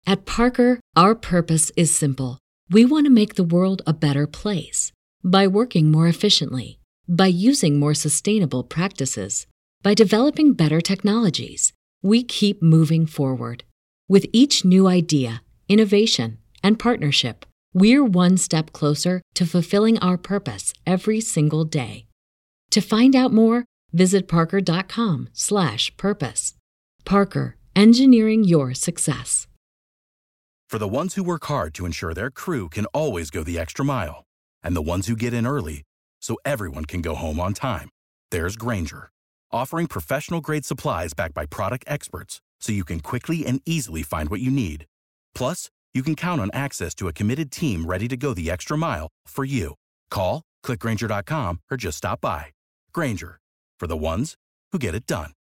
At Parker, our purpose is simple. We want to make the world a better place by working more efficiently, by using more sustainable practices, by developing better technologies. We keep moving forward. With each new idea, innovation, and partnership, we're one step closer to fulfilling our purpose every single day. To find out more, visit parker.com/purpose. Parker, engineering your success. For the ones who work hard to ensure their crew can always go the extra mile, and the ones who get in early so everyone can go home on time, there's Grainger, offering professional-grade supplies backed by product experts so you can quickly and easily find what you need. Plus, you can count on access to a committed team ready to go the extra mile for you. Call, click Grainger.com, or just stop by. Grainger, for the ones who get it done.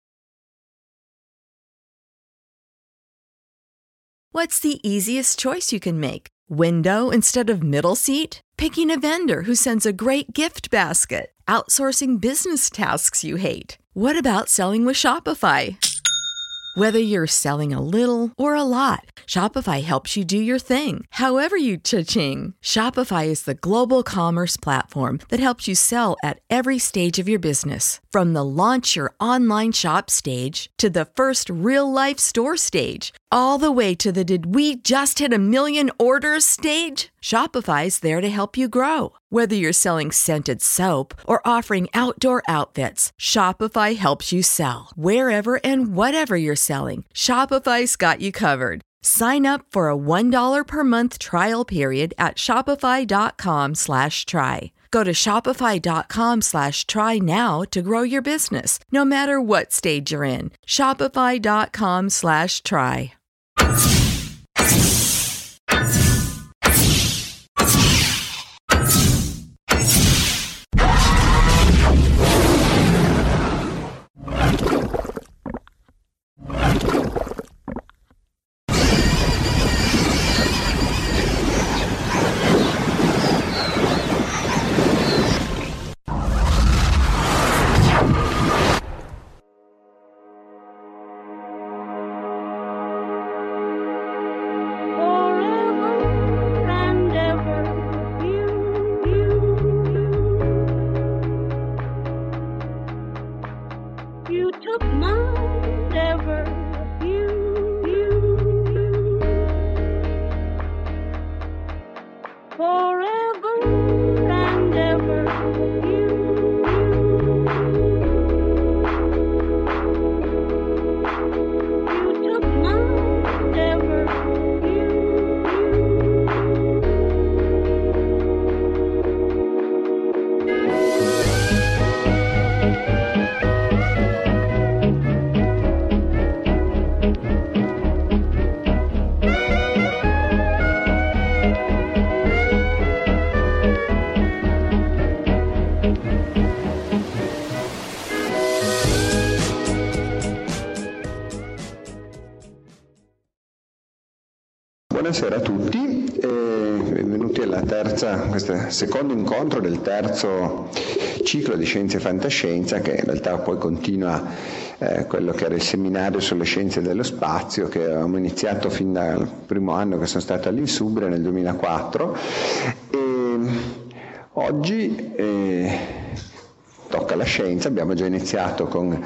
What's the easiest choice you can make? Window instead of middle seat? Picking a vendor who sends a great gift basket? Outsourcing business tasks you hate? What about selling with Shopify? Whether you're selling a little or a lot, Shopify helps you do your thing, however you cha-ching. Shopify is the global commerce platform that helps you sell at every stage of your business. From the launch your online shop stage to the first real-life store stage, all the way to the did we just hit a million orders stage. Shopify's there to help you grow. Whether you're selling scented soap or offering outdoor outfits, Shopify helps you sell. Wherever and whatever you're selling, Shopify's got you covered. Sign up for a $1 per month trial period at shopify.com/try. Go to shopify.com/try now to grow your business, no matter what stage you're in. Shopify.com/try. Buonasera a tutti e benvenuti questo secondo incontro del terzo ciclo di Scienza e Fantascienza, che in realtà poi continua quello che era il seminario sulle scienze dello spazio che avevamo iniziato fin dal primo anno che sono stato all'Insubria nel 2004 e oggi tocca la scienza. Abbiamo già iniziato con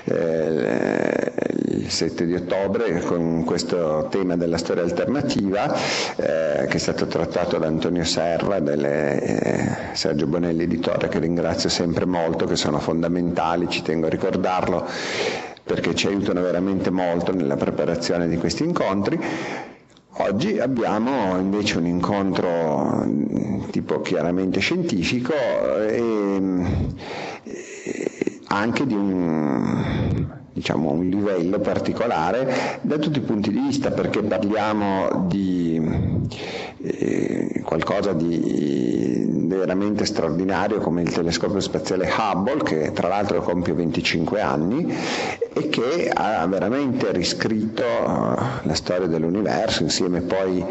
il 7 di ottobre con questo tema della storia alternativa che è stato trattato da Antonio Serra e Sergio Bonelli editore, che ringrazio sempre molto, che sono fondamentali, ci tengo a ricordarlo perché ci aiutano veramente molto nella preparazione di questi incontri. Oggi abbiamo invece un incontro tipo chiaramente scientifico e anche di un livello particolare da tutti i punti di vista, perché parliamo di qualcosa di veramente straordinario come il telescopio spaziale Hubble, che tra l'altro compie 25 anni e che ha veramente riscritto la storia dell'universo, insieme poi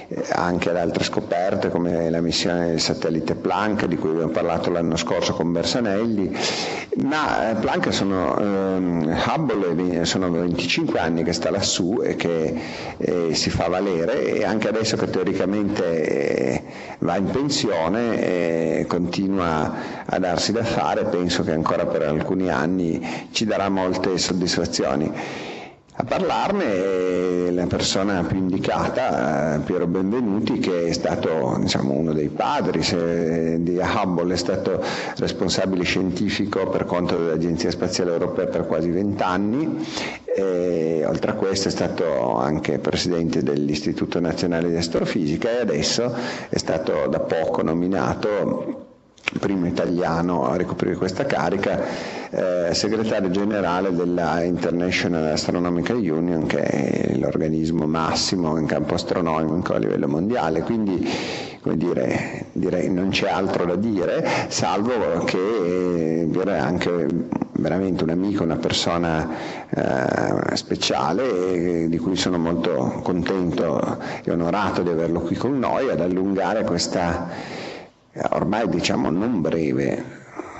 anche ad altre scoperte come la missione del satellite Planck, di cui abbiamo parlato l'anno scorso con Bersanelli. Ma Planck Hubble sono 25 anni che sta lassù e che si fa valere, e anche adesso che teoricamente va in pensione continua a darsi da fare. Penso che ancora per alcuni anni ci darà molte soddisfazioni. A parlarne la persona più indicata, Piero Benvenuti, che è stato uno dei padri di Hubble, è stato responsabile scientifico per conto dell'Agenzia Spaziale Europea per quasi 20 anni. Oltre a questo è stato anche presidente dell'Istituto Nazionale di Astrofisica, e adesso è stato da poco nominato, primo italiano a ricoprire questa carica, segretario generale della International Astronomical Union, che è l'organismo massimo in campo astronomico a livello mondiale. Quindi, come direi non c'è altro da dire, salvo che dire anche veramente un amico, una persona speciale, di cui sono molto contento e onorato di averlo qui con noi ad allungare questa ormai non breve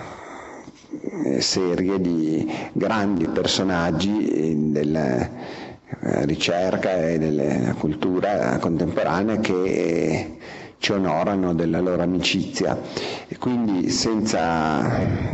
serie di grandi personaggi della ricerca e della cultura contemporanea che ci onorano della loro amicizia. E quindi, senza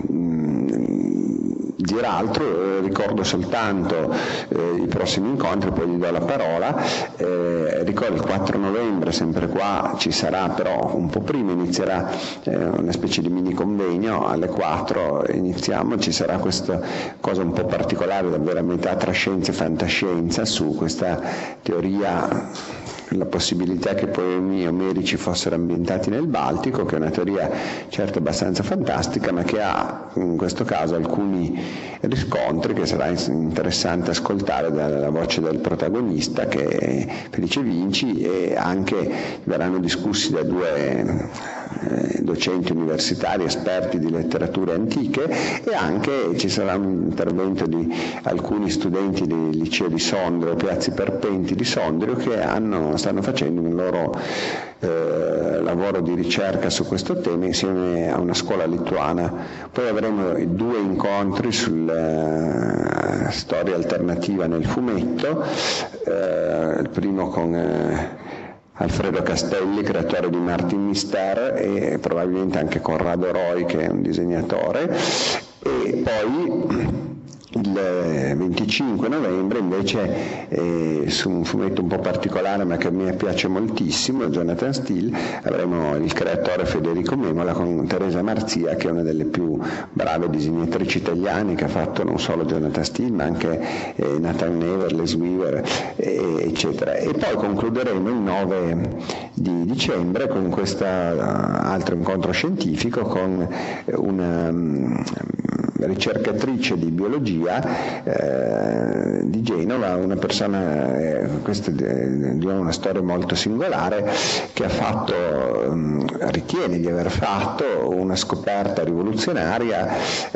dire altro, ricordo soltanto i prossimi incontri, poi gli do la parola. Ricordo il 4 novembre, sempre qua ci sarà, però un po' prima inizierà una specie di mini convegno, alle 4 iniziamo, ci sarà questa cosa un po' particolare, davvero a metà tra scienza e fantascienza, su questa teoria, la possibilità che poemi omerici fossero ambientati nel Baltico, che è una teoria certo abbastanza fantastica, ma che ha in questo caso alcuni riscontri che sarà interessante ascoltare dalla voce del protagonista, che è Felice Vinci, e anche verranno discussi da due docenti universitari esperti di letterature antiche, e anche ci sarà un intervento di alcuni studenti del liceo di Sondrio, Piazzi Perpenti di Sondrio, che stanno facendo un loro lavoro di ricerca su questo tema insieme a una scuola lituana. Poi avremo 2 incontri sulla storia alternativa nel fumetto, il primo con Alfredo Castelli, creatore di Martin Mister, e probabilmente anche Corrado Roy, che è un disegnatore. E poi il 25 novembre invece, su un fumetto un po' particolare ma che a me piace moltissimo, Jonathan Steele, avremo il creatore Federico Memola con Teresa Marzia, che è una delle più brave disegnatrici italiane, che ha fatto non solo Jonathan Steele ma anche Nathan Never, Les Weaver, eccetera. E poi concluderemo il 9 di dicembre con questo altro incontro scientifico con una ricercatrice di biologia di Genova, una persona, questa è una storia molto singolare, che ritiene di aver fatto una scoperta rivoluzionaria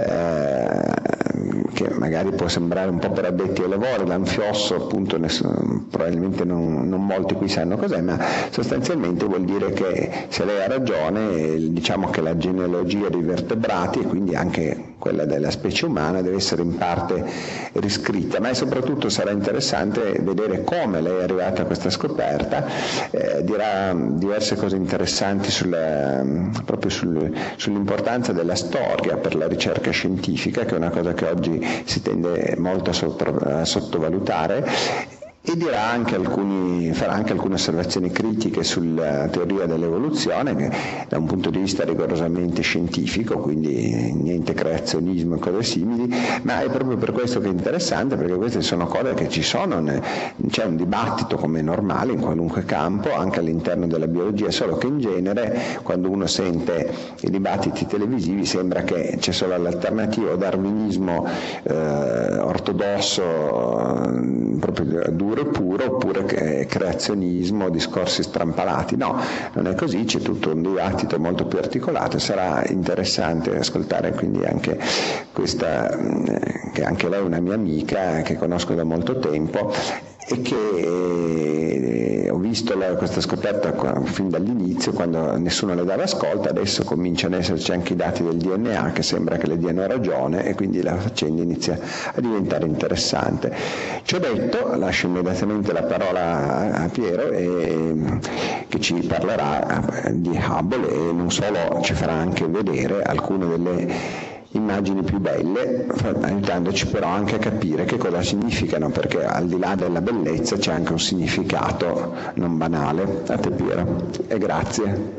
che magari può sembrare un po' per addetti ai lavori, l'anfiosso, appunto, probabilmente non molti qui sanno cos'è, ma sostanzialmente vuol dire che, se lei ha ragione, diciamo che la genealogia dei vertebrati, e quindi anche quella della specie umana, deve essere in parte riscritta, ma soprattutto sarà interessante vedere come lei è arrivata a questa scoperta. Dirà diverse cose interessanti proprio sull'importanza della storia per la ricerca scientifica, che è una cosa che oggi si tende molto a sottovalutare, e farà anche alcune osservazioni critiche sulla teoria dell'evoluzione, che da un punto di vista rigorosamente scientifico, quindi niente creazionismo e cose simili, ma è proprio per questo che è interessante, perché queste sono cose che ci sono, c'è un dibattito come è normale in qualunque campo, anche all'interno della biologia, solo che in genere quando uno sente i dibattiti televisivi sembra che c'è solo l'alternativa, o darwinismo ortodosso proprio duro e puro, oppure creazionismo, discorsi strampalati. No, non è così, c'è tutto un dibattito molto più articolato. Sarà interessante ascoltare quindi anche questa, che anche lei è una mia amica che conosco da molto tempo, e che ho visto questa scoperta fin dall'inizio, quando nessuno le dava ascolto. Adesso cominciano ad esserci anche i dati del DNA che sembra che le diano ragione, e quindi la faccenda inizia a diventare interessante. Ciò detto, lascio immediatamente la parola a Piero, che ci parlerà di Hubble, e non solo, ci farà anche vedere alcune delle immagini più belle, aiutandoci però anche a capire che cosa significano, perché al di là della bellezza c'è anche un significato non banale. A te, Piero, e grazie.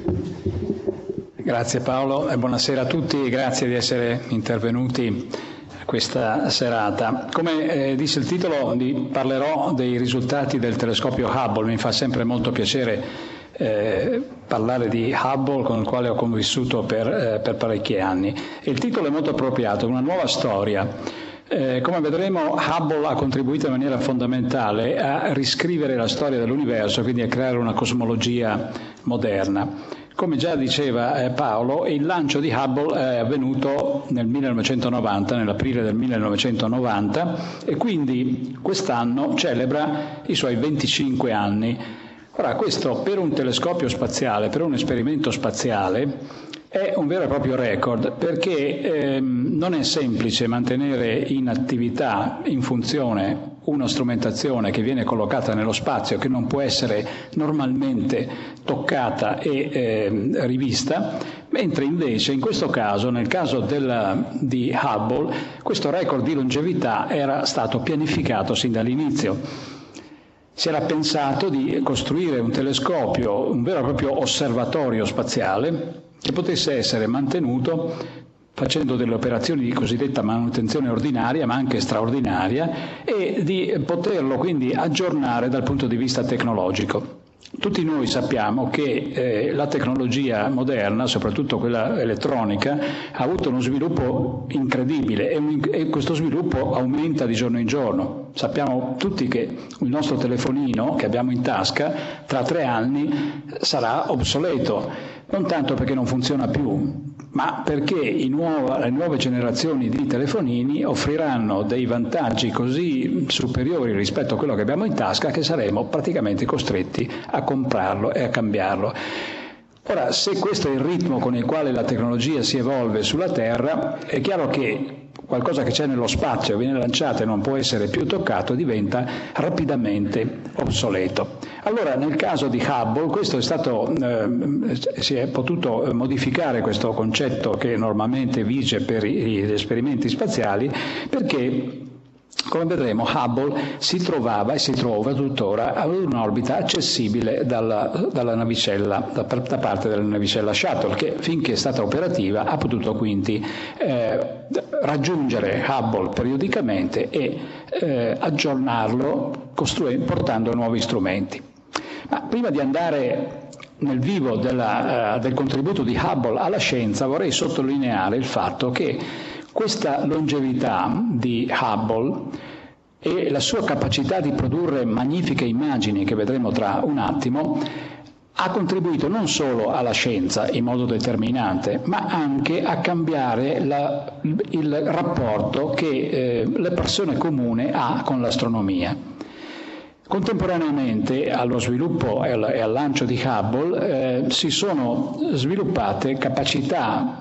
Grazie Paolo e buonasera a tutti, grazie di essere intervenuti questa serata. Come dice il titolo, parlerò dei risultati del telescopio Hubble. Mi fa sempre molto piacere parlare di Hubble, con il quale ho convissuto per parecchi anni. E il titolo è molto appropriato, una nuova storia. Come vedremo, Hubble ha contribuito in maniera fondamentale a riscrivere la storia dell'universo, quindi a creare una cosmologia moderna. Come già diceva Paolo, il lancio di Hubble è avvenuto nel 1990, nell'aprile del 1990, e quindi quest'anno celebra i suoi 25 anni. Ora, questo per un telescopio spaziale, per un esperimento spaziale, è un vero e proprio record, perché non è semplice mantenere in attività, in funzione, una strumentazione che viene collocata nello spazio, che non può essere normalmente toccata e rivista, mentre invece in questo caso, nel caso di Hubble, questo record di longevità era stato pianificato sin dall'inizio. Si era pensato di costruire un telescopio, un vero e proprio osservatorio spaziale, che potesse essere mantenuto facendo delle operazioni di cosiddetta manutenzione ordinaria, ma anche straordinaria, e di poterlo quindi aggiornare dal punto di vista tecnologico. Tutti noi sappiamo che la tecnologia moderna, soprattutto quella elettronica, ha avuto uno sviluppo incredibile e questo sviluppo aumenta di giorno in giorno. Sappiamo tutti che il nostro telefonino che abbiamo in tasca tra 3 anni sarà obsoleto, non tanto perché non funziona più, ma perché le nuove generazioni di telefonini offriranno dei vantaggi così superiori rispetto a quello che abbiamo in tasca che saremo praticamente costretti a comprarlo e a cambiarlo. Ora, se questo è il ritmo con il quale la tecnologia si evolve sulla Terra, è chiaro che qualcosa che c'è nello spazio, viene lanciato e non può essere più toccato, diventa rapidamente obsoleto. Allora, nel caso di Hubble, questo si è potuto modificare questo concetto che normalmente vige per gli esperimenti spaziali, perché, come vedremo, Hubble si trovava e si trova tuttora ad un'orbita accessibile da parte della navicella Shuttle, che finché è stata operativa ha potuto quindi raggiungere Hubble periodicamente e aggiornarlo portando nuovi strumenti. Ma prima di andare nel vivo del contributo di Hubble alla scienza, vorrei sottolineare il fatto che questa longevità di Hubble e la sua capacità di produrre magnifiche immagini, che vedremo tra un attimo, ha contribuito non solo alla scienza in modo determinante, ma anche a cambiare il rapporto che le persone comuni ha con l'astronomia. Contemporaneamente allo sviluppo e al lancio di Hubble si sono sviluppate capacità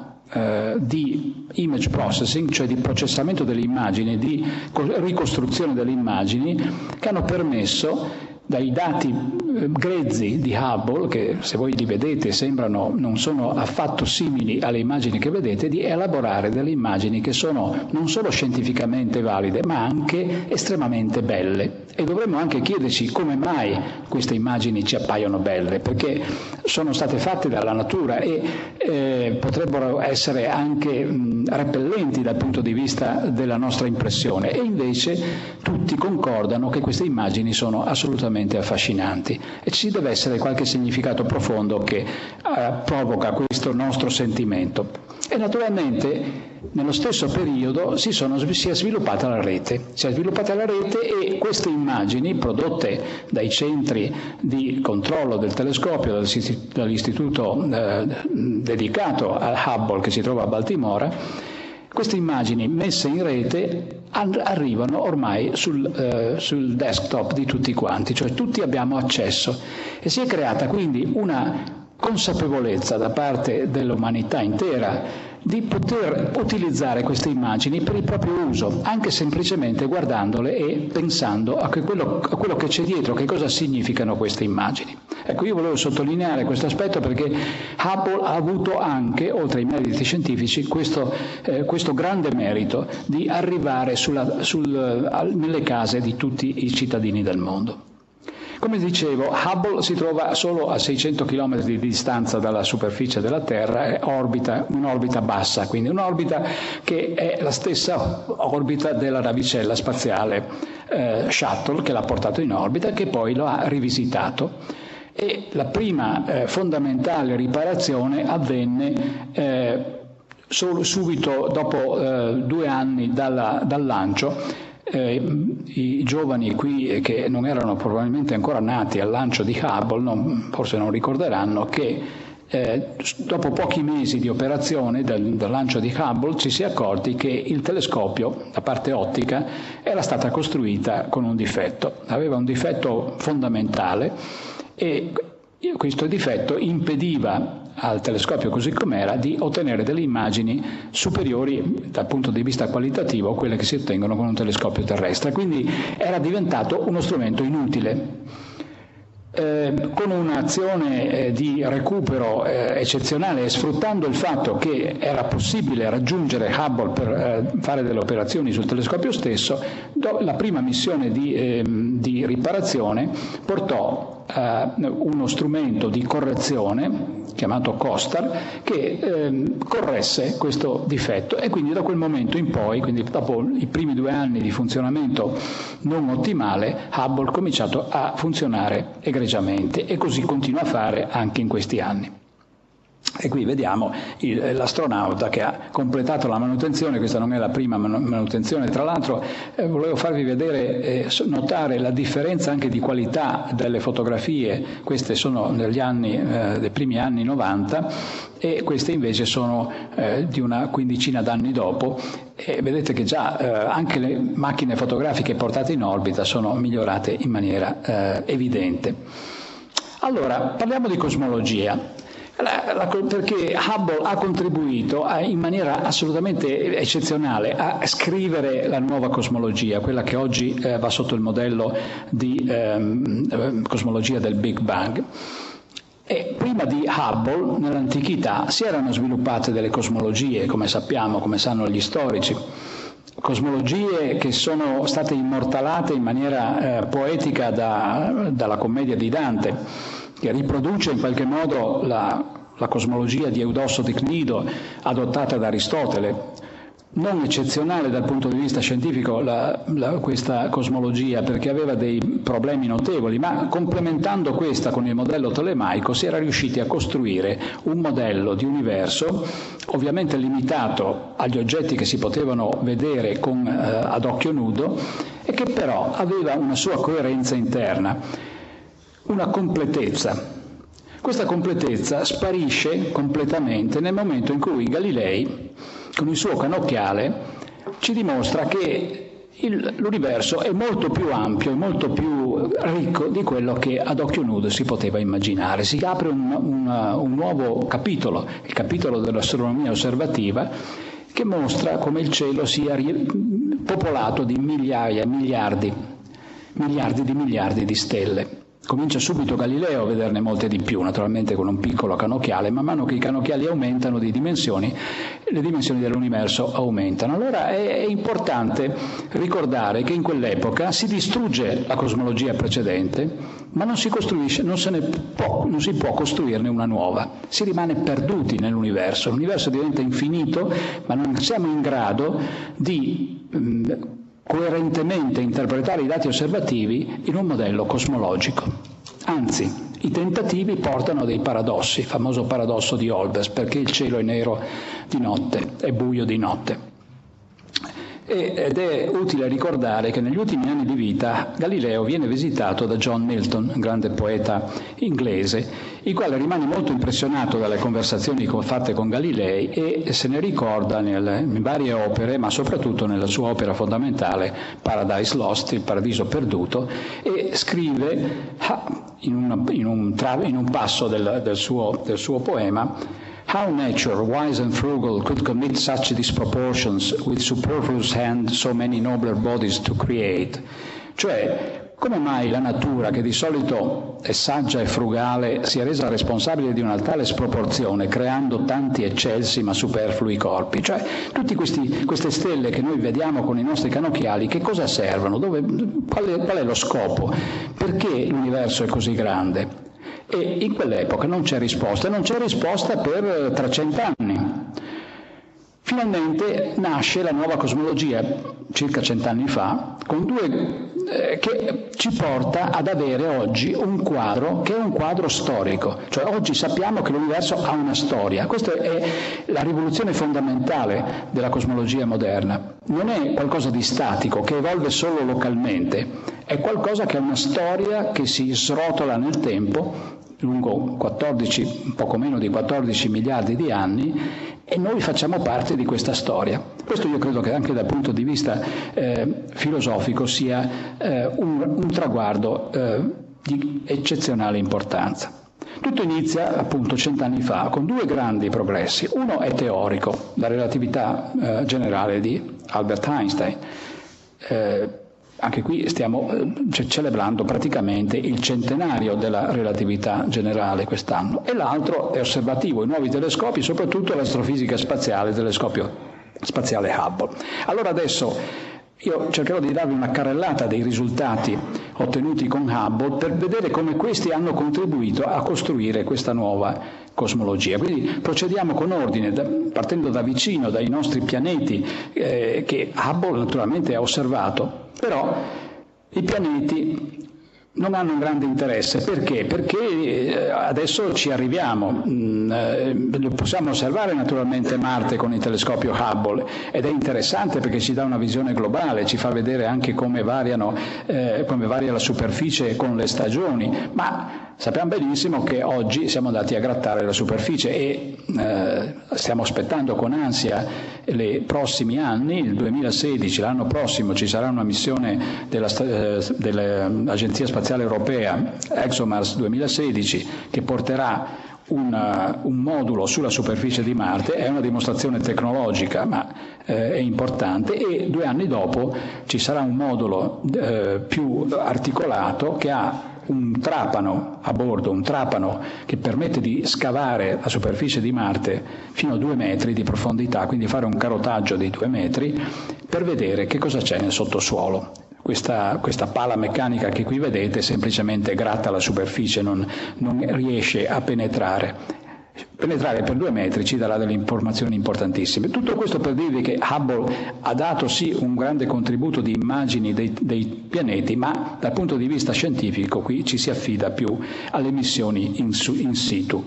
di image processing, cioè di processamento delle immagini, di ricostruzione delle immagini, che hanno permesso, dai dati grezzi di Hubble, che se voi li vedete non sono affatto simili alle immagini che vedete, di elaborare delle immagini che sono non solo scientificamente valide, ma anche estremamente belle. E dovremmo anche chiederci come mai queste immagini ci appaiono belle, perché sono state fatte dalla natura e potrebbero essere anche repellenti dal punto di vista della nostra impressione, e invece tutti concordano che queste immagini sono assolutamente affascinanti, e ci deve essere qualche significato profondo che provoca questo nostro sentimento. E naturalmente nello stesso periodo si è sviluppata la rete. E queste immagini prodotte dai centri di controllo del telescopio, dall'istituto dedicato a Hubble che si trova a Baltimora, queste immagini messe in rete arrivano ormai sul desktop di tutti quanti, cioè tutti abbiamo accesso, e si è creata quindi una consapevolezza da parte dell'umanità intera di poter utilizzare queste immagini per il proprio uso, anche semplicemente guardandole e pensando a quello che c'è dietro, che cosa significano queste immagini. Ecco, io volevo sottolineare questo aspetto perché Hubble ha avuto anche, oltre ai meriti scientifici, questo grande merito di arrivare nelle case di tutti i cittadini del mondo. Come dicevo, Hubble si trova solo a 600 km di distanza dalla superficie della Terra, è un'orbita bassa, quindi un'orbita che è la stessa orbita della navicella spaziale Shuttle, che l'ha portato in orbita e che poi lo ha rivisitato. E la prima fondamentale riparazione avvenne subito dopo 2 anni dal lancio. I giovani qui che non erano probabilmente ancora nati al lancio di Hubble forse non ricorderanno che dopo pochi mesi di operazione del lancio di Hubble ci si è accorti che il telescopio, la parte ottica, era stata costruita con un difetto, aveva un difetto fondamentale e questo difetto impediva al telescopio così com'era di ottenere delle immagini superiori dal punto di vista qualitativo a quelle che si ottengono con un telescopio terrestre, quindi era diventato uno strumento inutile. Con un'azione di recupero eccezionale e sfruttando il fatto che era possibile raggiungere Hubble per fare delle operazioni sul telescopio stesso, la prima missione di riparazione portò uno strumento di correzione chiamato COSTAR che corresse questo difetto, e quindi da quel momento in poi, quindi dopo i primi 2 anni di funzionamento non ottimale, Hubble ha cominciato a funzionare egregiamente e così continua a fare anche in questi anni. E qui vediamo l'astronauta che ha completato la manutenzione. Questa non è la prima manutenzione, tra l'altro volevo farvi vedere, notare la differenza anche di qualità delle fotografie. Queste sono dei primi anni 90 e queste invece sono di una quindicina d'anni dopo, e vedete che già anche le macchine fotografiche portate in orbita sono migliorate in maniera evidente. Allora, parliamo di cosmologia. Perché Hubble ha contribuito in maniera assolutamente eccezionale a scrivere la nuova cosmologia, quella che oggi va sotto il modello di cosmologia del Big Bang. E prima di Hubble, nell'antichità, si erano sviluppate delle cosmologie, come sappiamo, come sanno gli storici. Cosmologie che sono state immortalate in maniera poetica dalla commedia di Dante, che riproduce in qualche modo la cosmologia di Eudosso di Cnido adottata da Aristotele. Non eccezionale dal punto di vista scientifico questa cosmologia, perché aveva dei problemi notevoli, ma complementando questa con il modello tolemaico si era riusciti a costruire un modello di universo ovviamente limitato agli oggetti che si potevano vedere ad occhio nudo, e che però aveva una sua coerenza interna, una completezza. Questa completezza sparisce completamente nel momento in cui Galilei, con il suo cannocchiale, ci dimostra che l'universo è molto più ampio e molto più ricco di quello che ad occhio nudo si poteva immaginare. Si apre un nuovo capitolo, il capitolo dell'astronomia osservativa, che mostra come il cielo sia popolato di miliardi di stelle. Comincia subito Galileo a vederne molte di più, naturalmente con un piccolo cannocchiale. Man mano che i cannocchiali aumentano di dimensioni, le dimensioni dell'universo aumentano. Allora è importante ricordare che in quell'epoca si distrugge la cosmologia precedente, ma non si può costruirne una nuova. Si rimane perduti nell'universo. L'universo diventa infinito, ma non siamo in grado di coerentemente interpretare i dati osservativi in un modello cosmologico. Anzi, i tentativi portano a dei paradossi, il famoso paradosso di Olbers, perché il cielo è nero di notte, è buio di notte. ed è utile ricordare che negli ultimi anni di vita Galileo viene visitato da John Milton, un grande poeta inglese, il quale rimane molto impressionato dalle conversazioni fatte con Galilei e se ne ricorda in varie opere, ma soprattutto nella sua opera fondamentale Paradise Lost, il paradiso perduto, e scrive in un passo del suo poema: How nature, wise and frugal, could commit such disproportions with superfluous hand so many nobler bodies to create. Cioè, come mai la natura, che di solito è saggia e frugale, si è resa responsabile di una tale sproporzione, creando tanti eccelsi ma superflui corpi? Cioè, tutte queste stelle che noi vediamo con i nostri cannocchiali, che cosa servono? Qual è lo scopo? Perché l'universo è così grande? E in quell'epoca non c'è risposta per 300 anni. Finalmente nasce la nuova cosmologia, circa 100 anni fa, che ci porta ad avere oggi un quadro che è un quadro storico. Cioè oggi sappiamo che l'universo ha una storia. Questa è la rivoluzione fondamentale della cosmologia moderna. Non è qualcosa di statico, che evolve solo localmente, è qualcosa che ha una storia che si srotola nel tempo, lungo poco meno di 14 miliardi di anni, e noi facciamo parte di questa storia. Questo io credo che anche dal punto di vista filosofico sia un traguardo di eccezionale importanza. Tutto inizia appunto 100 anni fa con due grandi progressi. Uno è teorico, la relatività generale di Albert Einstein. Anche qui stiamo celebrando praticamente il centenario della relatività generale quest'anno. E l'altro è osservativo, i nuovi telescopi, soprattutto l'astrofisica spaziale, il telescopio spaziale Hubble. Allora adesso io cercherò di darvi una carrellata dei risultati ottenuti con Hubble per vedere come questi hanno contribuito a costruire questa nuova cosmologia. Quindi procediamo con ordine, partendo da vicino, dai nostri pianeti che Hubble naturalmente ha osservato. Però i pianeti non hanno un grande interesse. Perché? Perché adesso ci arriviamo. Possiamo osservare naturalmente Marte con il telescopio Hubble ed è interessante perché ci dà una visione globale, ci fa vedere anche come varia la superficie con le stagioni, ma sappiamo benissimo che oggi siamo andati a grattare la superficie e stiamo aspettando con ansia i prossimi anni. Il 2016, l'anno prossimo, ci sarà una missione dell'Agenzia Spaziale Europea, ExoMars 2016, che porterà un modulo sulla superficie di Marte. È una dimostrazione tecnologica, ma è importante, e 2 anni dopo ci sarà un modulo più articolato che ha un trapano a bordo, un trapano che permette di scavare la superficie di Marte fino a 2 metri di profondità, quindi fare un carotaggio di 2 metri per vedere che cosa c'è nel sottosuolo. Questa pala meccanica che qui vedete semplicemente gratta la superficie, non riesce a penetrare. Penetrare per 2 metri ci darà delle informazioni importantissime. Tutto questo per dirvi che Hubble ha dato sì un grande contributo di immagini dei pianeti, ma dal punto di vista scientifico qui ci si affida più alle missioni in situ.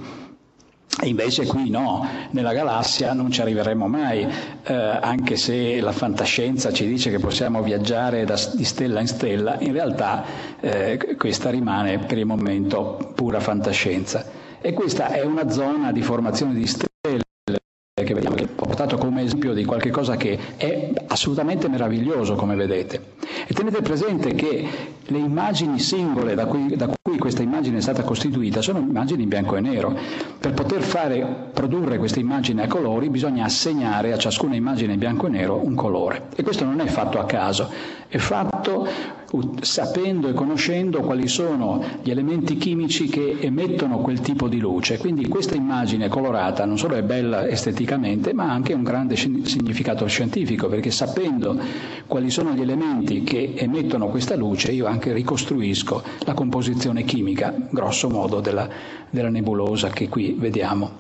E invece qui no, nella galassia non ci arriveremo mai, anche se la fantascienza ci dice che possiamo viaggiare di stella in stella. In realtà questa rimane per il momento pura fantascienza. E questa è una zona di formazione di stelle che vediamo, che ho portato come esempio di qualche cosa che è assolutamente meraviglioso, come vedete. E tenete presente che le immagini singole da cui questa immagine è stata costituita sono immagini in bianco e nero. Per poter produrre queste immagini a colori bisogna assegnare a ciascuna immagine in bianco e nero un colore. E questo non è fatto a caso, è fatto sapendo e conoscendo quali sono gli elementi chimici che emettono quel tipo di luce. Quindi questa immagine colorata non solo è bella esteticamente, ma ha anche un grande significato scientifico, perché sapendo quali sono gli elementi che emettono questa luce io anche ricostruisco la composizione chimica, grosso modo, della nebulosa che qui vediamo.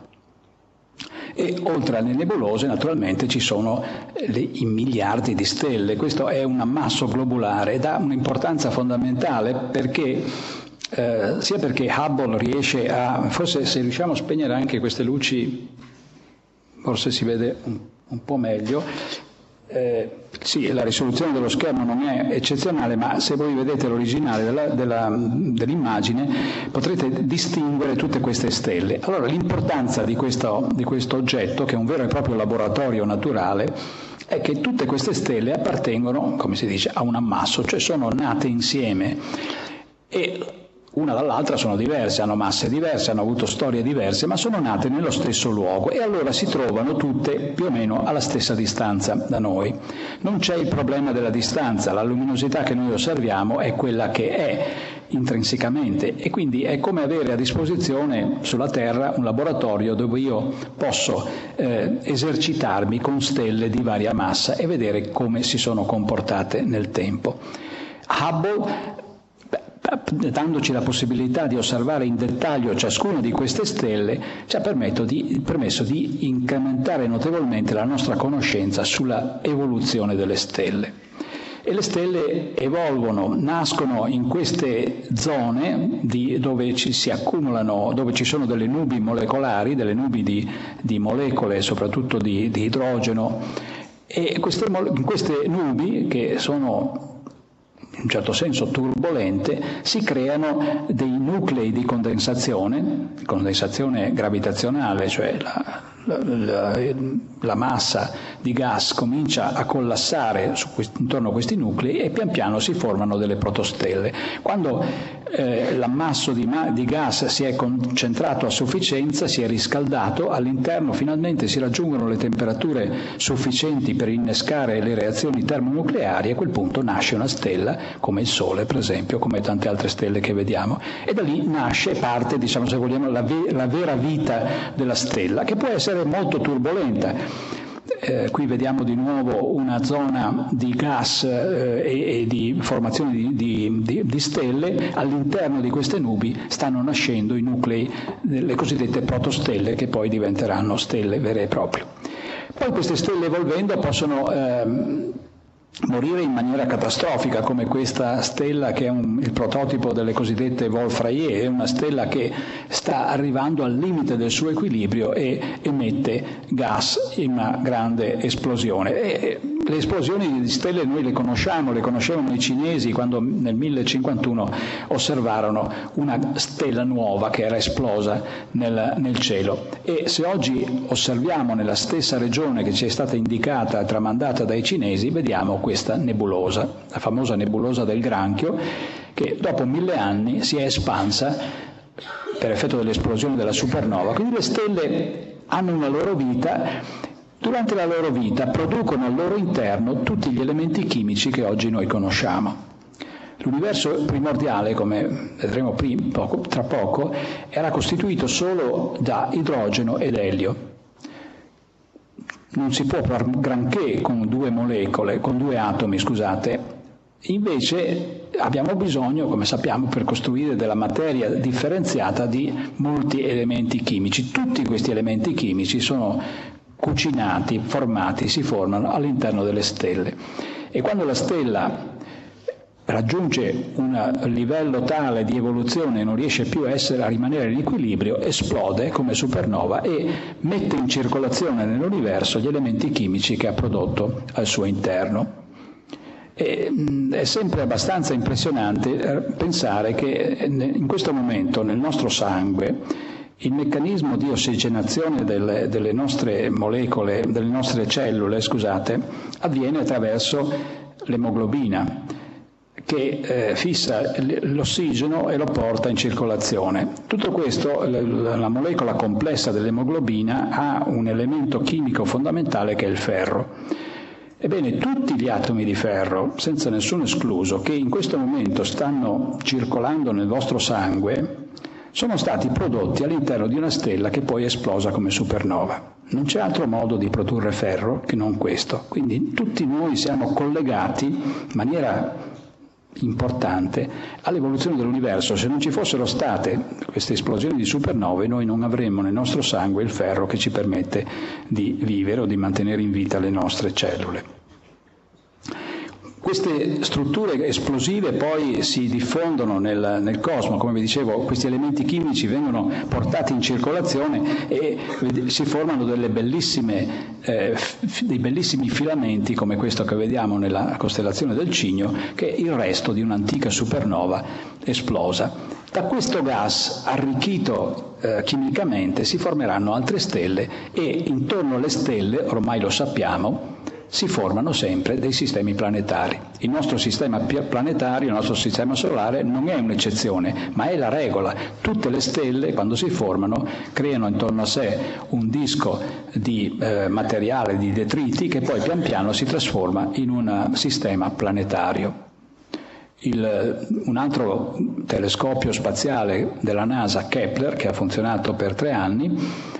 E oltre alle nebulose naturalmente ci sono i miliardi di stelle. Questo è un ammasso globulare ed ha un'importanza fondamentale perché sia perché Hubble riesce forse se riusciamo a spegnere anche queste luci forse si vede un po' meglio. Sì, la risoluzione dello schermo non è eccezionale, ma se voi vedete l'originale dell'immagine potrete distinguere tutte queste stelle. Allora, l'importanza di questo oggetto, che è un vero e proprio laboratorio naturale, è che tutte queste stelle appartengono, come si dice, a un ammasso, cioè sono nate insieme e una dall'altra sono diverse, hanno masse diverse, hanno avuto storie diverse, ma sono nate nello stesso luogo e allora si trovano tutte più o meno alla stessa distanza da noi. Non c'è il problema della distanza, la luminosità che noi osserviamo è quella che è intrinsecamente e quindi è come avere a disposizione sulla Terra un laboratorio dove io posso esercitarmi con stelle di varia massa e vedere come si sono comportate nel tempo. Hubble, dandoci la possibilità di osservare in dettaglio ciascuna di queste stelle, ci ha permesso di incrementare notevolmente la nostra conoscenza sulla evoluzione delle stelle. E le stelle evolvono, nascono in queste zone dove si accumulano, dove ci sono delle nubi molecolari, delle nubi di molecole, soprattutto di idrogeno, e in queste nubi, che sono in un certo senso turbolente, si creano dei nuclei di condensazione gravitazionale, cioè la massa di gas comincia a collassare intorno a questi nuclei e pian piano si formano delle protostelle. Quando l'ammasso di gas si è concentrato a sufficienza, si è riscaldato, all'interno finalmente si raggiungono le temperature sufficienti per innescare le reazioni termonucleari e a quel punto nasce una stella, come il Sole per esempio, come tante altre stelle che vediamo, e da lì nasce parte, diciamo se vogliamo, la vera vita della stella, che può essere molto turbolenta. Qui vediamo di nuovo una zona di gas e di formazione di stelle. All'interno di queste nubi stanno nascendo i nuclei, le cosiddette protostelle, che poi diventeranno stelle vere e proprie. Poi queste stelle evolvendo possono morire in maniera catastrofica, come questa stella che è il prototipo delle cosiddette Wolf-Rayet, è una stella che sta arrivando al limite del suo equilibrio e emette gas in una grande esplosione. Le esplosioni di stelle noi le conoscevano i cinesi quando nel 1051 osservarono una stella nuova che era esplosa nel cielo, e se oggi osserviamo nella stessa regione che ci è stata indicata e tramandata dai cinesi, vediamo questa nebulosa, la famosa nebulosa del Granchio, che dopo 1000 anni si è espansa per effetto dell'esplosione della supernova. Quindi le stelle hanno una loro vita. Durante la loro vita producono al loro interno tutti gli elementi chimici che oggi noi conosciamo. L'universo primordiale, come vedremo tra poco, era costituito solo da idrogeno ed elio. Non si può far granché con due atomi, Invece abbiamo bisogno, come sappiamo, per costruire della materia differenziata, di molti elementi chimici. Tutti questi elementi chimici sono cucinati, formati, si formano all'interno delle stelle. E quando la stella raggiunge un livello tale di evoluzione e non riesce più a rimanere in equilibrio, esplode come supernova e mette in circolazione nell'universo gli elementi chimici che ha prodotto al suo interno. E è sempre abbastanza impressionante pensare che in questo momento nel nostro sangue il meccanismo di ossigenazione delle nostre molecole, delle nostre cellule, avviene attraverso l'emoglobina, che fissa l'ossigeno e lo porta in circolazione. Tutto questo, la molecola complessa dell'emoglobina ha un elemento chimico fondamentale che è il ferro. Ebbene, tutti gli atomi di ferro, senza nessuno escluso, che in questo momento stanno circolando nel vostro sangue, sono stati prodotti all'interno di una stella che poi è esplosa come supernova. Non c'è altro modo di produrre ferro che non questo. Quindi tutti noi siamo collegati in maniera importante all'evoluzione dell'universo. Se non ci fossero state queste esplosioni di supernove, noi non avremmo nel nostro sangue il ferro che ci permette di vivere o di mantenere in vita le nostre cellule. Queste strutture esplosive poi si diffondono nel cosmo, come vi dicevo, questi elementi chimici vengono portati in circolazione e si formano dei bellissimi filamenti come questo che vediamo nella costellazione del Cigno, che è il resto di un'antica supernova esplosa. Da questo gas arricchito chimicamente si formeranno altre stelle e intorno alle stelle, ormai lo sappiamo, si formano sempre dei sistemi planetari. Il nostro sistema planetario, il nostro sistema solare non è un'eccezione, ma è la regola. Tutte le stelle, quando si formano, creano intorno a sé un disco di materiale, di detriti, che poi pian piano si trasforma in un sistema planetario. Un altro telescopio spaziale della NASA, Kepler, che ha funzionato per 3 anni,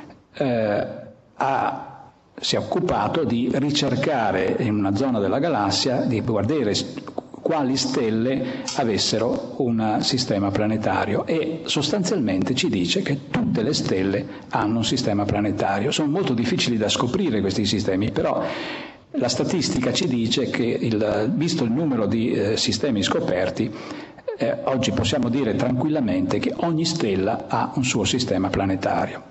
si è occupato di ricercare in una zona della galassia, di guardare quali stelle avessero un sistema planetario, e sostanzialmente ci dice che tutte le stelle hanno un sistema planetario. Sono molto difficili da scoprire questi sistemi, però la statistica ci dice che, visto il numero di sistemi scoperti, oggi possiamo dire tranquillamente che ogni stella ha un suo sistema planetario.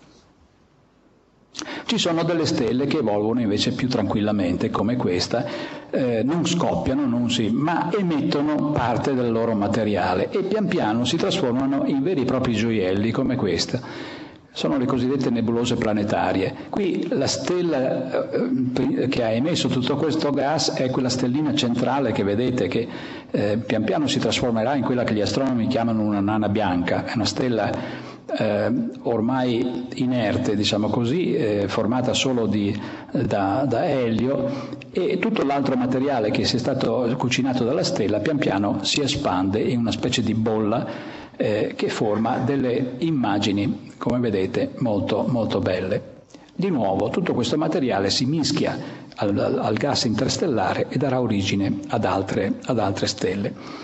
Ci sono delle stelle che evolvono invece più tranquillamente, come questa, non scoppiano, ma emettono parte del loro materiale e pian piano si trasformano in veri e propri gioielli, come questa. Sono le cosiddette nebulose planetarie. Qui la stella che ha emesso tutto questo gas è quella stellina centrale che vedete, che pian piano si trasformerà in quella che gli astronomi chiamano una nana bianca. È una stella ormai inerte, diciamo così, formata solo da elio, e tutto l'altro materiale che si è stato cucinato dalla stella pian piano si espande in una specie di bolla che forma delle immagini, come vedete, molto, molto belle. Di nuovo, tutto questo materiale si mischia al gas interstellare e darà origine ad altre stelle.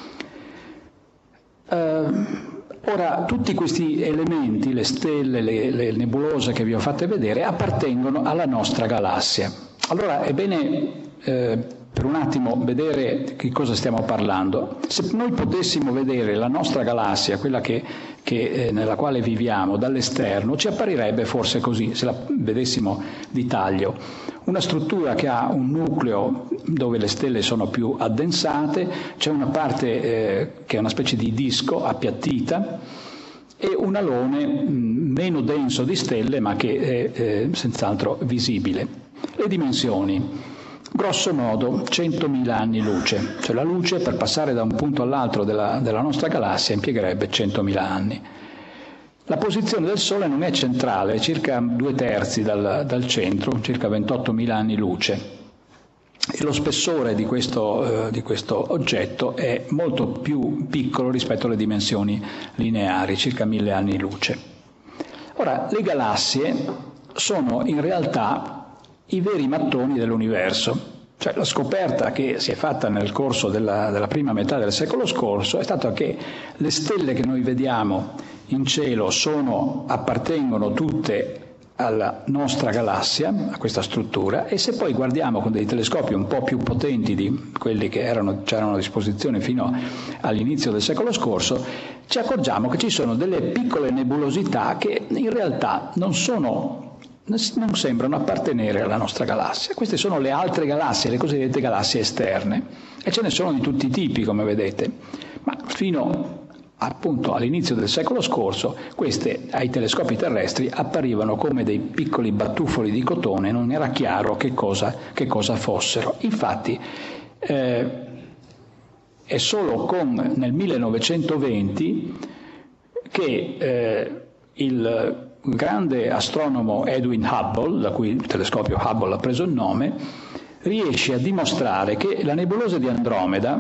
Ora, tutti questi elementi, le stelle, le nebulose che vi ho fatte vedere, appartengono alla nostra galassia. Allora è bene per un attimo vedere di cosa stiamo parlando. Se noi potessimo vedere la nostra galassia, quella nella quale viviamo, dall'esterno, ci apparirebbe forse così, se la vedessimo di taglio. Una struttura che ha un nucleo dove le stelle sono più addensate, c'è una parte che è una specie di disco appiattita e un alone meno denso di stelle, ma che è senz'altro visibile. Le dimensioni: grosso modo 100.000 anni luce, cioè la luce per passare da un punto all'altro della nostra galassia impiegherebbe 100.000 anni. La posizione del Sole non è centrale, è circa 2/3 dal centro, circa 28.000 anni luce, e lo spessore di questo oggetto è molto più piccolo rispetto alle dimensioni lineari, circa 1.000 anni luce. Ora, le galassie sono in realtà i veri mattoni dell'universo. Cioè, la scoperta che si è fatta nel corso della prima metà del secolo scorso è stata che le stelle che noi vediamo in cielo appartengono tutte alla nostra galassia, a questa struttura, e se poi guardiamo con dei telescopi un po' più potenti di quelli che c'erano a disposizione fino all'inizio del secolo scorso, ci accorgiamo che ci sono delle piccole nebulosità che in realtà non sembrano appartenere alla nostra galassia. Queste sono le altre galassie, le cosiddette galassie esterne, e ce ne sono di tutti i tipi, come vedete, ma fino appunto all'inizio del secolo scorso queste ai telescopi terrestri apparivano come dei piccoli battufoli di cotone, non era chiaro che cosa fossero. Infatti è solo nel 1920 che il grande astronomo Edwin Hubble, da cui il telescopio Hubble ha preso il nome, riesce a dimostrare che la nebulosa di Andromeda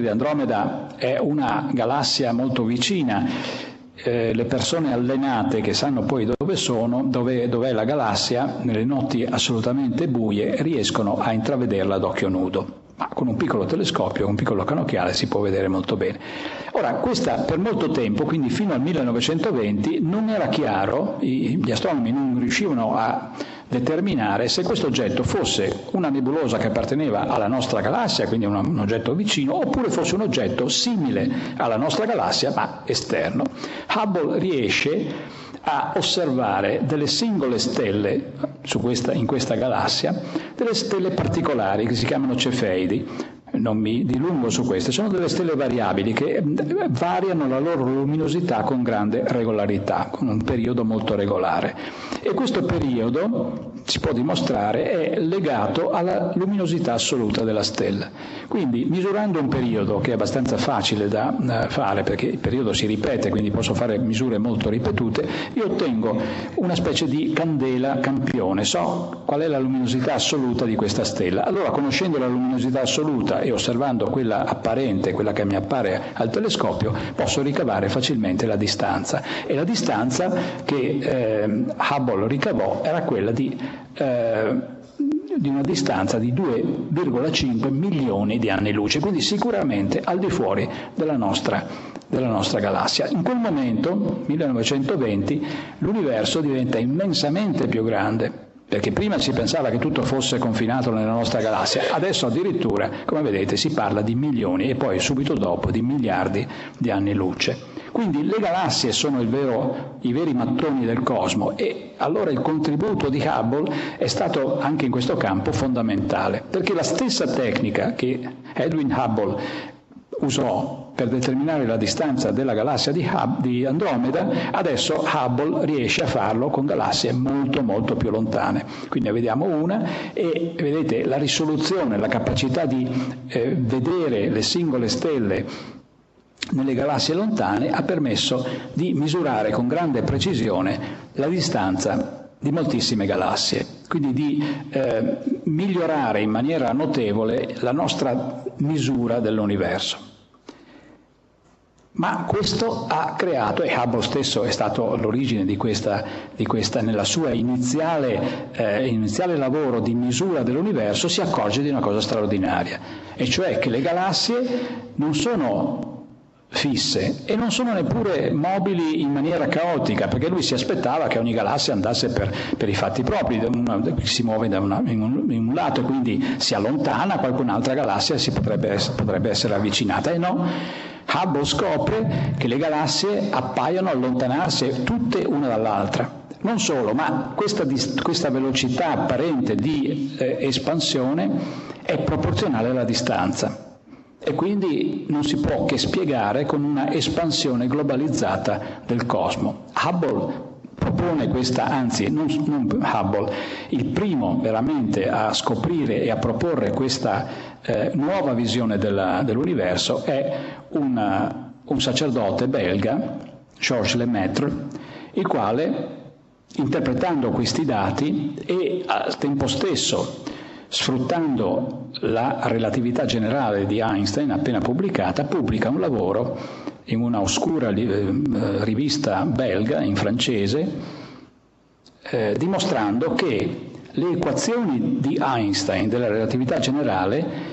è una galassia molto vicina. Le persone allenate che sanno poi dov'è la galassia, nelle notti assolutamente buie, riescono a intravederla ad occhio nudo. Ma con un piccolo telescopio, un piccolo canocchiale, si può vedere molto bene. Ora, questa per molto tempo, quindi fino al 1920, non era chiaro, gli astronomi non riuscivano a determinare se questo oggetto fosse una nebulosa che apparteneva alla nostra galassia, quindi un oggetto vicino, oppure fosse un oggetto simile alla nostra galassia ma esterno. Hubble riesce a osservare delle singole stelle in questa galassia, delle stelle particolari che si chiamano cefeidi. Non mi dilungo su queste, sono delle stelle variabili che variano la loro luminosità con grande regolarità, con un periodo molto regolare. E questo periodo, si può dimostrare, è legato alla luminosità assoluta della stella. Quindi, misurando un periodo, che è abbastanza facile da fare, perché il periodo si ripete, quindi posso fare misure molto ripetute, io ottengo una specie di candela campione, so qual è la luminosità assoluta di questa stella. Allora, conoscendo la luminosità assoluta e osservando quella apparente, quella che mi appare al telescopio, posso ricavare facilmente la distanza. E la distanza che Hubble ricavò era quella di una distanza di 2,5 milioni di anni luce, quindi sicuramente al di fuori della nostra galassia. In quel momento, 1920, l'universo diventa immensamente più grande, perché prima si pensava che tutto fosse confinato nella nostra galassia, adesso addirittura, come vedete, si parla di milioni e poi subito dopo di miliardi di anni luce. Quindi le galassie sono i veri mattoni del cosmo, e allora il contributo di Hubble è stato anche in questo campo fondamentale, perché la stessa tecnica che Edwin Hubble usò per determinare la distanza della galassia di Andromeda, adesso Hubble riesce a farlo con galassie molto molto più lontane. Quindi ne vediamo una e vedete la risoluzione, la capacità di vedere le singole stelle nelle galassie lontane ha permesso di misurare con grande precisione la distanza di moltissime galassie, quindi di migliorare in maniera notevole la nostra misura dell'universo. Ma questo ha creato, e Hubble stesso è stato l'origine di questa nella sua iniziale lavoro di misura dell'universo, si accorge di una cosa straordinaria, e cioè che le galassie non sono fisse e non sono neppure mobili in maniera caotica, perché lui si aspettava che ogni galassia andasse per i fatti propri, si muove in un lato e quindi si allontana, qualcun'altra galassia si potrebbe essere avvicinata, e no. Hubble scopre che le galassie appaiono allontanarsi tutte una dall'altra. Non solo, ma questa velocità apparente di espansione è proporzionale alla distanza. E quindi non si può che spiegare con una espansione globalizzata del cosmo. Hubble propone non Hubble, il primo veramente a scoprire e a proporre questa nuova visione dell'universo è un sacerdote belga, Georges Lemaitre, il quale, interpretando questi dati e al tempo stesso sfruttando la relatività generale di Einstein appena pubblicata, pubblica un lavoro in una oscura rivista belga in francese, dimostrando che le equazioni di Einstein della relatività generale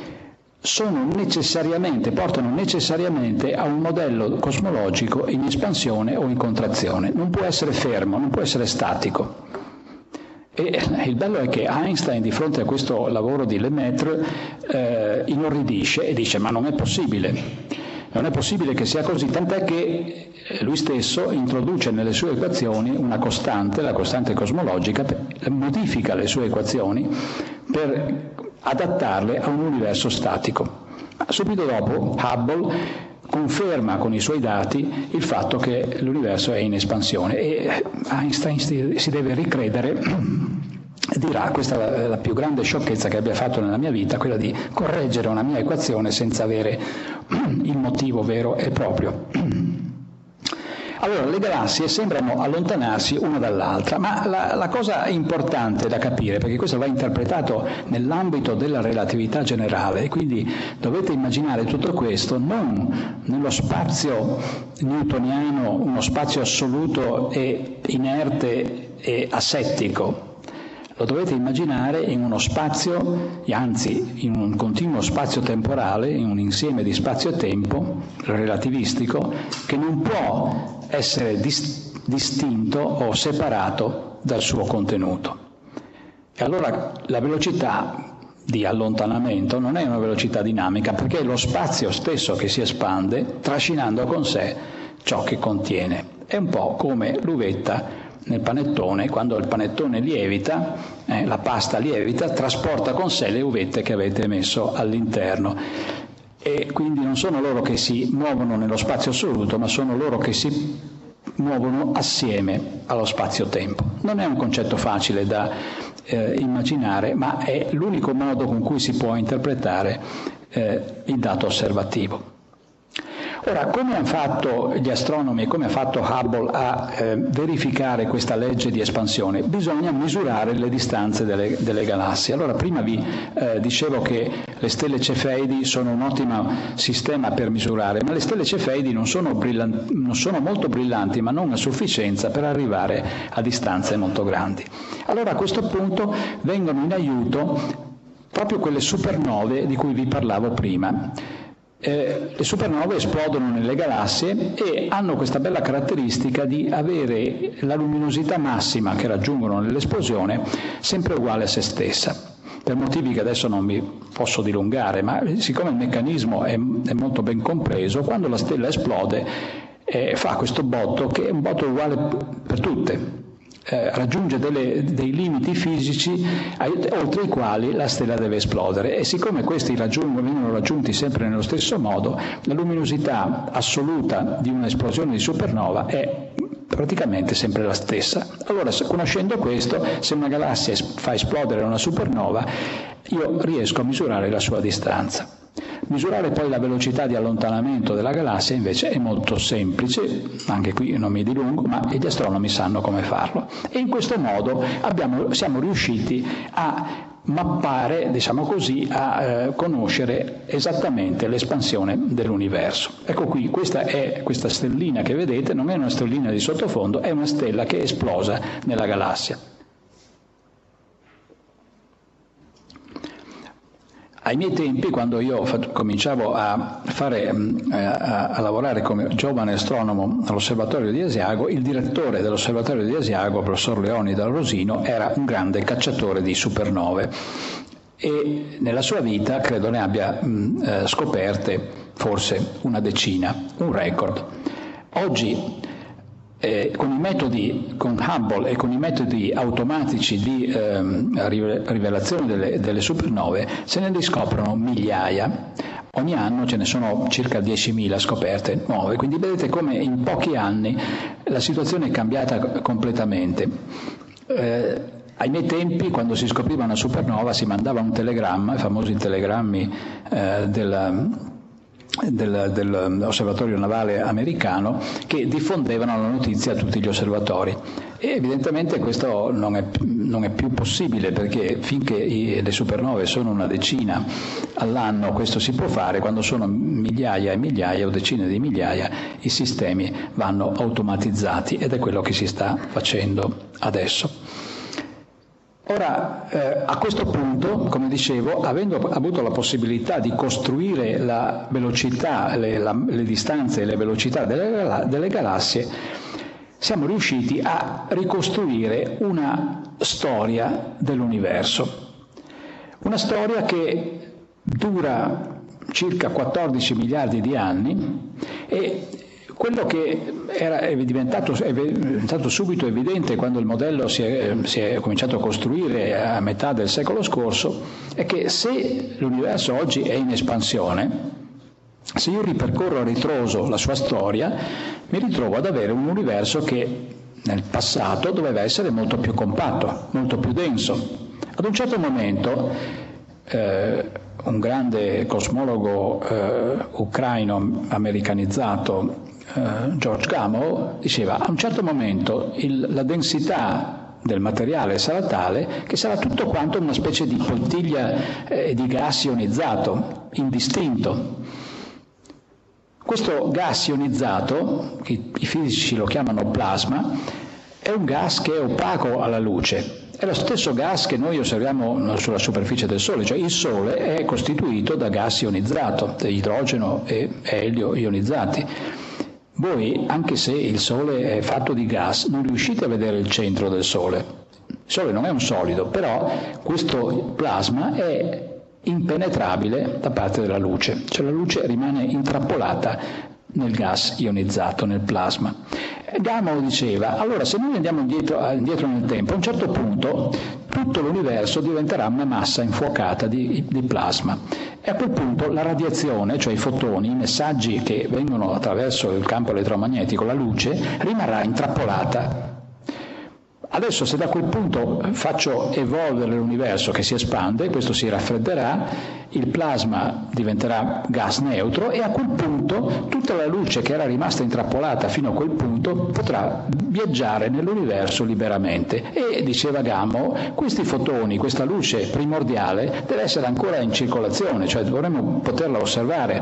portano necessariamente a un modello cosmologico in espansione o in contrazione. Non può essere fermo, non può essere statico. E il bello è che Einstein, di fronte a questo lavoro di Lemaitre, inorridisce e dice: ma non è possibile che sia così, tant'è che lui stesso introduce nelle sue equazioni una costante, la costante cosmologica, modifica le sue equazioni per adattarle a un universo statico. Ma subito dopo Hubble conferma con i suoi dati il fatto che l'universo è in espansione, e Einstein si deve ricredere e dirà: questa è la più grande sciocchezza che abbia fatto nella mia vita, quella di correggere una mia equazione senza avere il motivo vero e proprio. Allora, le galassie sembrano allontanarsi una dall'altra, ma la cosa importante da capire, perché questo va interpretato nell'ambito della relatività generale, quindi dovete immaginare tutto questo non nello spazio newtoniano, uno spazio assoluto e inerte e asettico. Lo dovete immaginare in uno spazio, anzi in un continuo spazio temporale, in un insieme di spazio e tempo relativistico, che non può essere distinto o separato dal suo contenuto. E allora la velocità di allontanamento non è una velocità dinamica, perché è lo spazio stesso che si espande trascinando con sé ciò che contiene. È un po' come l'uvetta nel panettone, quando il panettone lievita, la pasta lievita, trasporta con sé le uvette che avete messo all'interno. E quindi non sono loro che si muovono nello spazio assoluto, ma sono loro che si muovono assieme allo spazio-tempo. Non è un concetto facile da immaginare, ma è l'unico modo con cui si può interpretare il dato osservativo. Ora, come hanno fatto gli astronomi e come ha fatto Hubble a verificare questa legge di espansione? Bisogna misurare le distanze delle galassie. Allora, prima vi dicevo che le stelle cefeidi sono un ottimo sistema per misurare, ma le stelle cefeidi non sono molto brillanti, ma non a sufficienza per arrivare a distanze molto grandi. Allora, a questo punto vengono in aiuto proprio quelle supernove di cui vi parlavo prima. Le supernove esplodono nelle galassie e hanno questa bella caratteristica di avere la luminosità massima che raggiungono nell'esplosione sempre uguale a se stessa, per motivi che adesso non mi posso dilungare, ma siccome il meccanismo è molto ben compreso, quando la stella esplode fa questo botto che è un botto uguale per tutte. Raggiunge dei limiti fisici oltre i quali la stella deve esplodere, e siccome questi vengono raggiunti sempre nello stesso modo, la luminosità assoluta di un'esplosione di supernova è praticamente sempre la stessa. Allora, conoscendo questo, se una galassia fa esplodere una supernova, io riesco a misurare la sua distanza. Misurare poi la velocità di allontanamento della galassia invece è molto semplice, anche qui non mi dilungo, ma gli astronomi sanno come farlo. E in questo modo siamo riusciti a mappare, diciamo così, a conoscere esattamente l'espansione dell'universo. Ecco qui, questa stellina che vedete non è una stellina di sottofondo, è una stella che è esplosa nella galassia. Ai miei tempi, quando io cominciavo a lavorare come giovane astronomo all'osservatorio di Asiago, il direttore dell'osservatorio di Asiago, professor Leonida Rosino, era un grande cacciatore di supernove e nella sua vita credo ne abbia scoperte forse una decina, un record. Oggi con Hubble e con i metodi automatici di rivelazione delle supernove se ne riscoprono migliaia. Ogni anno ce ne sono circa 10.000 scoperte nuove, quindi vedete come in pochi anni la situazione è cambiata completamente. Ai miei tempi, quando si scopriva una supernova, si mandava un telegramma, i famosi telegrammi dell'osservatorio navale americano, che diffondevano la notizia a tutti gli osservatori, e evidentemente questo non è più possibile, perché finché le supernove sono una decina all'anno questo si può fare, quando sono migliaia e migliaia o decine di migliaia i sistemi vanno automatizzati, ed è quello che si sta facendo adesso. Ora, a questo punto, come dicevo, avendo avuto la possibilità di costruire la velocità, le distanze e le velocità delle galassie, siamo riusciti a ricostruire una storia dell'universo. Una storia che dura circa 14 miliardi di anni, e quello che è diventato subito evidente quando il modello si è cominciato a costruire a metà del secolo scorso è che se l'universo oggi è in espansione, se io ripercorro a ritroso la sua storia, mi ritrovo ad avere un universo che nel passato doveva essere molto più compatto, molto più denso. Ad un certo momento un grande cosmologo ucraino americanizzato, George Gamow, diceva: a un certo momento la densità del materiale sarà tale che sarà tutto quanto una specie di bottiglia di gas ionizzato, indistinto. Questo gas ionizzato, i fisici lo chiamano plasma, è un gas che è opaco alla luce. È lo stesso gas che noi osserviamo sulla superficie del Sole, cioè il Sole è costituito da gas ionizzato, idrogeno e elio ionizzati. Voi, anche se il Sole è fatto di gas, non riuscite a vedere il centro del Sole. Il Sole non è un solido, però questo plasma è impenetrabile da parte della luce, cioè la luce rimane intrappolata nel gas ionizzato, nel plasma. Gamow diceva, allora se noi andiamo indietro nel tempo, a un certo punto tutto l'universo diventerà una massa infuocata di plasma e a quel punto la radiazione, cioè i fotoni, i messaggi che vengono attraverso il campo elettromagnetico, la luce, rimarrà intrappolata. Adesso se da quel punto faccio evolvere l'universo che si espande, questo si raffredderà, il plasma diventerà gas neutro e a quel punto tutta la luce che era rimasta intrappolata fino a quel punto potrà viaggiare nell'universo liberamente. E diceva Gamow, questi fotoni, questa luce primordiale deve essere ancora in circolazione, cioè dovremmo poterla osservare.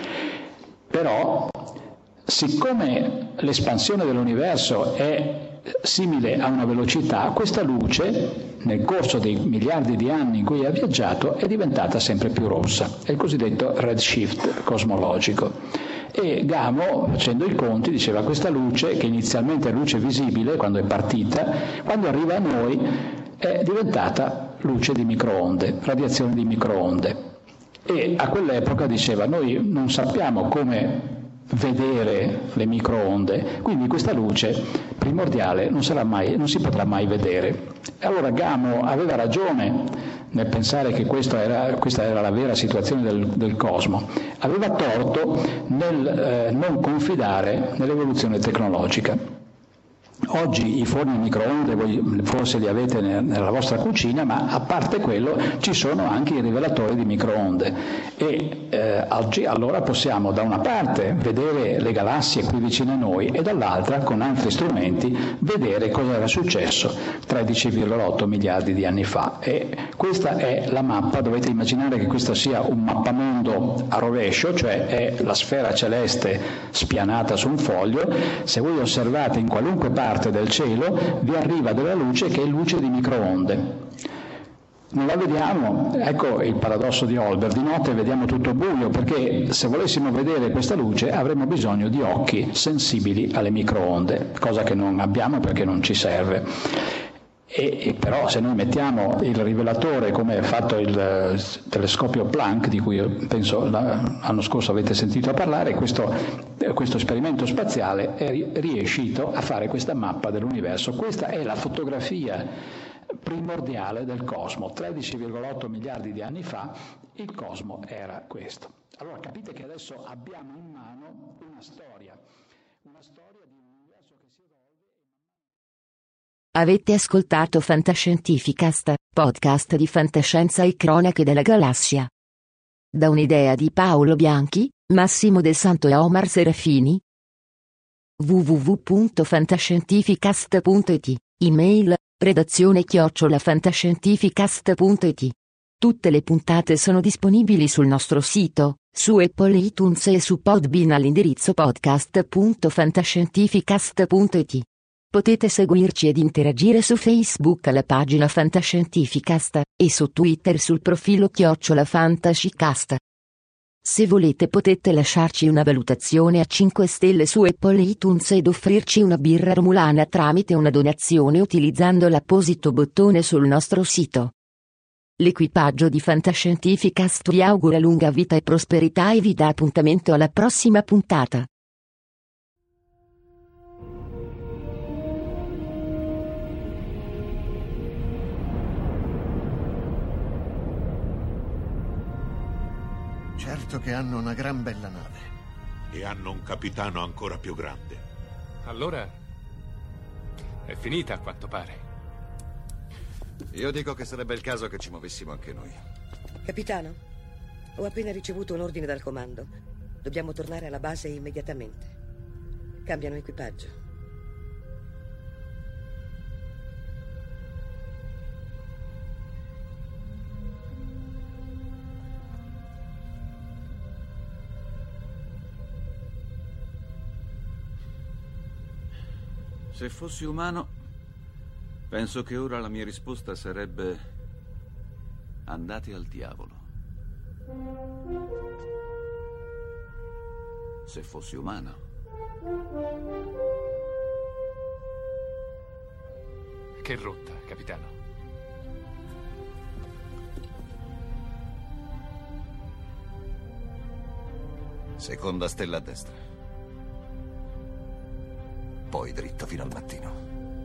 Però, siccome l'espansione dell'universo è simile a una velocità, questa luce nel corso dei miliardi di anni in cui ha viaggiato è diventata sempre più rossa, è il cosiddetto redshift cosmologico. E Gamow, facendo i conti, diceva questa luce, che inizialmente è luce visibile quando è partita, quando arriva a noi è diventata luce di microonde, radiazione di microonde. E a quell'epoca diceva, noi non sappiamo come vedere le microonde, quindi questa luce primordiale non si potrà mai vedere. E allora Gamow aveva ragione nel pensare che questa era la vera situazione del cosmo, aveva torto nel non confidare nell'evoluzione tecnologica. Oggi i forni a microonde voi forse li avete nella vostra cucina, ma a parte quello ci sono anche i rivelatori di microonde e oggi allora possiamo da una parte vedere le galassie qui vicine a noi e dall'altra con altri strumenti vedere cosa era successo 13,8 miliardi di anni fa. E questa è la mappa, dovete immaginare che questo sia un mappamondo a rovescio, cioè è la sfera celeste spianata su un foglio. Se voi osservate in qualunque parte del cielo vi arriva della luce che è luce di microonde. Non la vediamo, ecco il paradosso di Olbers, di notte vediamo tutto buio, perché se volessimo vedere questa luce avremmo bisogno di occhi sensibili alle microonde, cosa che non abbiamo perché non ci serve. E però se noi mettiamo il rivelatore come è fatto il telescopio Planck, di cui penso l'anno scorso avete sentito parlare, questo esperimento spaziale è riuscito a fare questa mappa dell'universo. Questa è la fotografia primordiale del cosmo. 13,8 miliardi di anni fa il cosmo era questo. Allora capite che adesso abbiamo in mano una storia di un universo che si evolve. Avete ascoltato Fantascientificast, podcast di fantascienza e cronache della galassia. Da un'idea di Paolo Bianchi, Massimo Del Santo e Omar Serafini. www.fantascientificast.it, email, redazione@fantascientificast.it. Tutte le puntate sono disponibili sul nostro sito, su Apple iTunes e su Podbean all'indirizzo podcast.fantascientificast.it. Potete seguirci ed interagire su Facebook alla pagina Fantascientificast, e su Twitter sul profilo @Fantascicast. Se volete potete lasciarci una valutazione a 5 stelle su Apple iTunes ed offrirci una birra romulana tramite una donazione utilizzando l'apposito bottone sul nostro sito. L'equipaggio di Fantascientificast vi augura lunga vita e prosperità e vi dà appuntamento alla prossima puntata. Certo che hanno una gran bella nave. E hanno un capitano ancora più grande. Allora è finita a quanto pare. Io dico che sarebbe il caso che ci muovessimo anche noi. Capitano, ho appena ricevuto un ordine dal comando. Dobbiamo tornare alla base immediatamente. Cambiano equipaggio. Se fossi umano, penso che ora la mia risposta sarebbe: andate al diavolo. Se fossi umano. Che rotta, capitano? Seconda stella a destra. Poi dritto fino al mattino.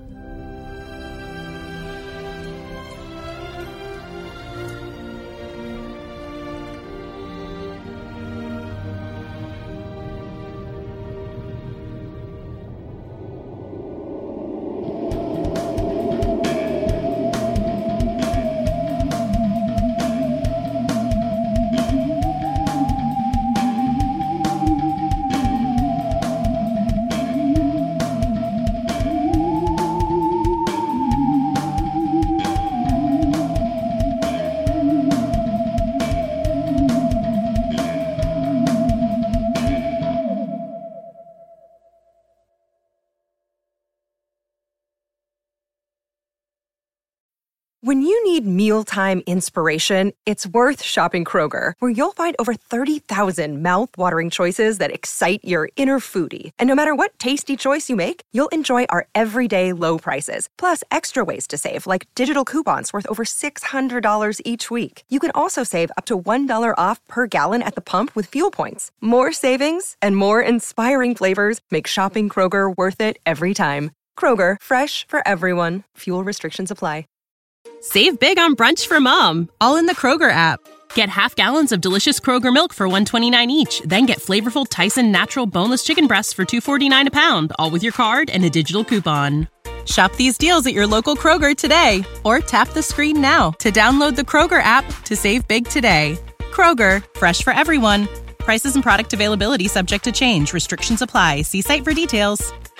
When you need mealtime inspiration, it's worth shopping Kroger, where you'll find over 30,000 mouth-watering choices that excite your inner foodie. And no matter what tasty choice you make, you'll enjoy our everyday low prices, plus extra ways to save, like digital coupons worth over $600 each week. You can also save up to $1 off per gallon at the pump with fuel points. More savings and more inspiring flavors make shopping Kroger worth it every time. Kroger, fresh for everyone. Fuel restrictions apply. Save big on brunch for mom, all in the Kroger app. Get half gallons of delicious Kroger milk for $1.29 each. Then get flavorful Tyson natural boneless chicken breasts for $2.49 a pound, all with your card and a digital coupon. Shop these deals at your local Kroger today, or tap the screen now to download the Kroger app to save big today. Kroger, fresh for everyone. Prices and product availability subject to change. Restrictions apply. See site for details.